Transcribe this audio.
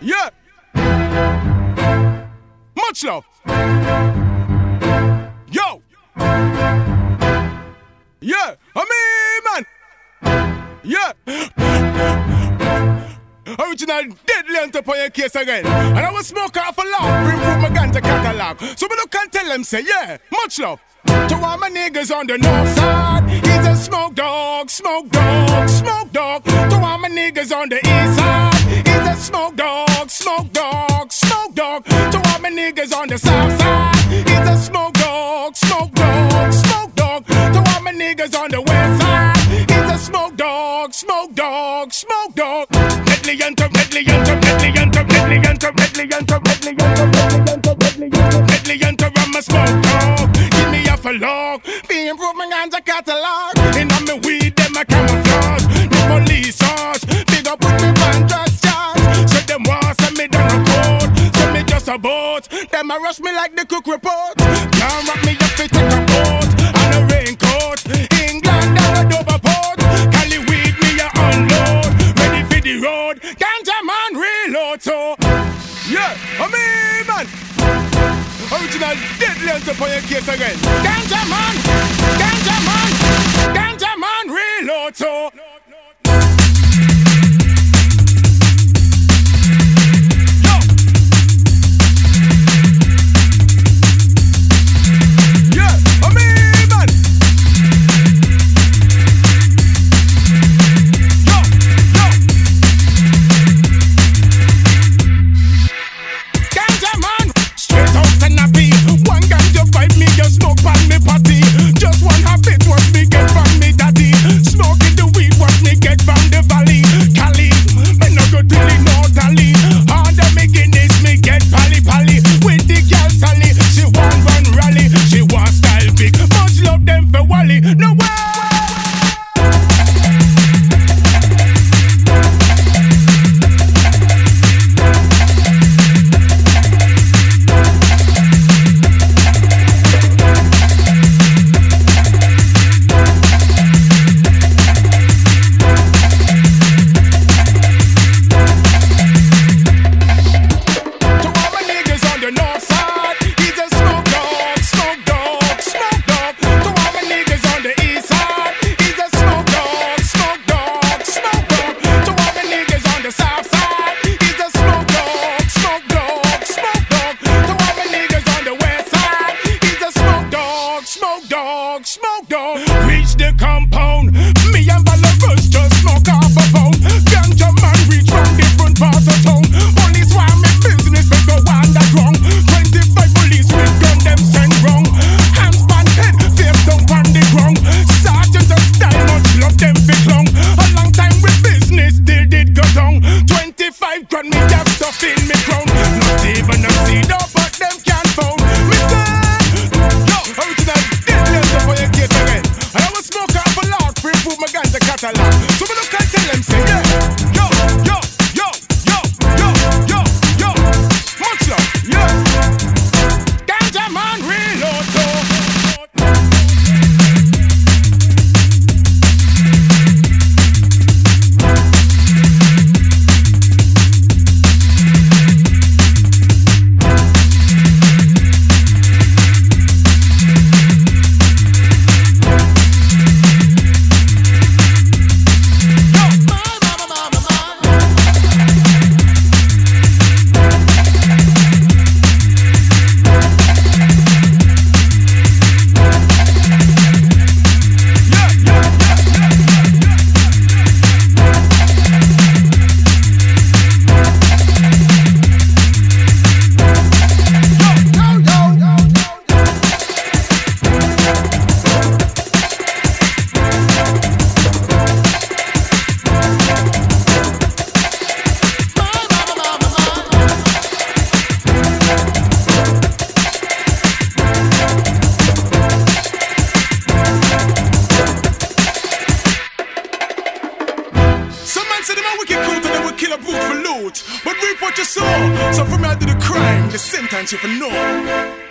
Yeah. Much love. Yo. Yeah. Man. Yeah. Original deadly on top of your case again. And I will smoke off a lot to improve my ganja catalog. So me look and tell them, say, yeah, much love. To all my niggas on the north side, he's a smoke dog, smoke dog, smoke dog. To all my niggas on the east side, he's a smoke dog, smoke dog, smoke dog. To all my niggas on the south side, he's a smoke dog, smoke dog, smoke dog. To all my niggas on the west side, he's a smoke dog, smoke dog, smoke dog. Medley and medley and medley and medley and medley and medley and medley and I'm a smoke dog. Give me a long, be improving on the catalog. And I'm a weed, them a camouflage. No police charge, big up with me van just charge. So them want send me down a code, send me just a boat. Them a rush me like the cook report. Can't wrap me up to take a boat and a raincoat. England down a double port. Cali weed me a unload. Ready for the road, ganja man reload. So yeah, man. Original deadly on top of your case again. Ganja man, ganja man, ganja man, reload so. Smoke pan me party. Just one habit what me get from me daddy. Smoking the weed what me get from the valley. Cali, me no go to the northerly. Under me Guinness me get pally pally. With the girl Sally, she want run rally. She want style big, much love them for Wally. No way. Smoke dog, reach the compound. Me and Ballaros just smoke off a pound. Ganja man reach from different parts of town. Police want me business, we go underground. 25 police with gun them send wrong. Hands pan head, face down on the ground. Sergeant just die, much love them fit long. A long time with business, still did go down. 25 grand me have stuff in me crown. Not even a seed up, but them can't found. Me yo, original deadly for your case again. And I will smoke off a lot to improve my ganja catalog. So me look and tell them say yeah. Yo, yo, yo, yo, yo, yo, yo. Much love, yeah. Ganja man reload so. Kill a brute for loot, but reap what you sow. So from me I do the crime, the sentence you for know.